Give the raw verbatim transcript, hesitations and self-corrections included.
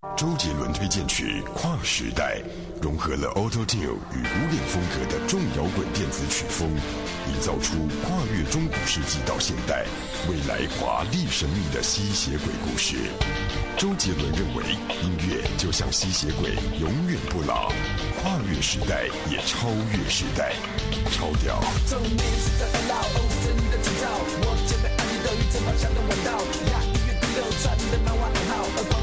周杰伦推荐曲《跨时代》，融合了 Auto-Tune 与古典风格的重摇滚电子曲风，营造出跨越中古世纪到现代、未来华丽神秘的吸血鬼故事。周杰伦认为，音乐就像吸血鬼，永远不老，跨越时代也超越时代，超屌！ 这五年是在打扰，哦，真的紧张。我姐妹爱你的语正方向的弯道，呀，音乐第六站的漫画暗号。